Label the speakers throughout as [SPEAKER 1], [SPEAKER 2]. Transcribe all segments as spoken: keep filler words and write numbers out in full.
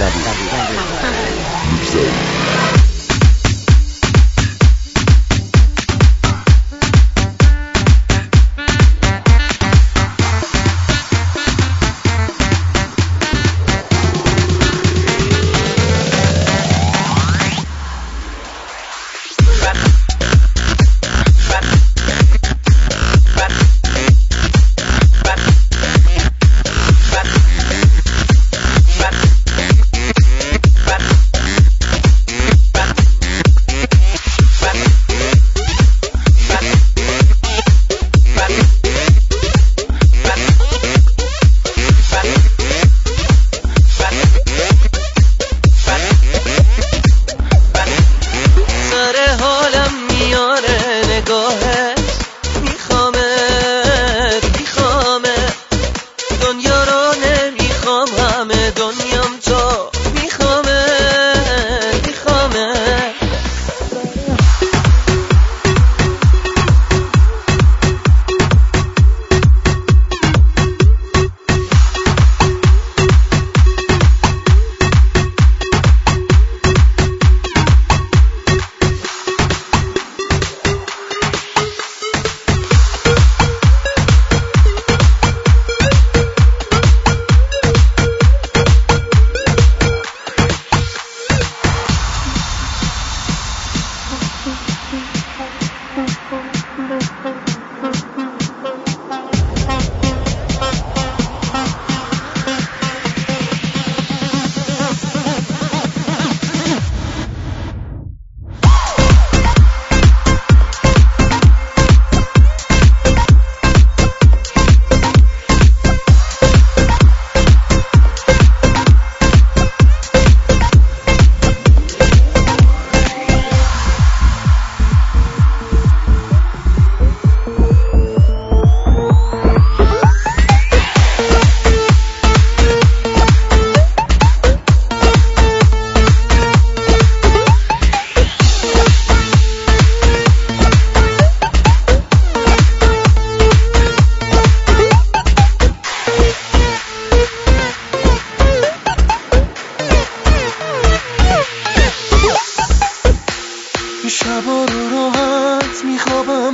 [SPEAKER 1] شبا رو راحت میخوابم،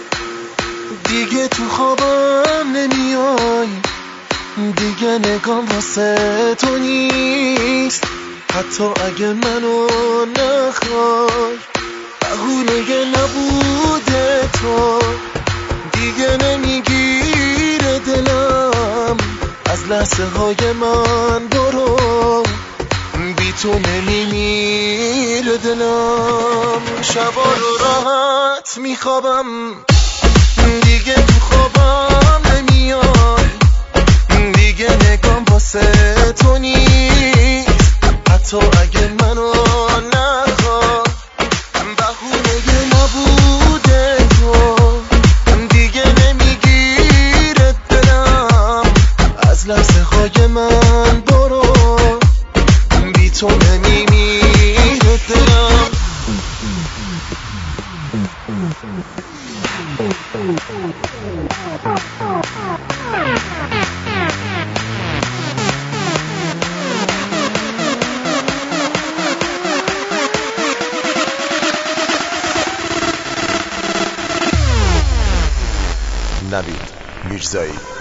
[SPEAKER 1] دیگه تو خوابم نمیای، دیگه نگام واسه تو نیست، حتی اگه منو نخوای. بهونه نبوده تو دیگه نمیگیره دلم، از لحظه های من برو، بی تو نمیمیره دلم. شبا رو راحت میخوابم، دیگه تو خوابم نمیای، دیگه نگام واسه تو نیست، حتی اگه منو نخوای. بهونه نبوده تو دیگه نمیگیره دلم، از لحظه های من برو، بی تو نمیمیره دلم.
[SPEAKER 2] نوید میرزایی.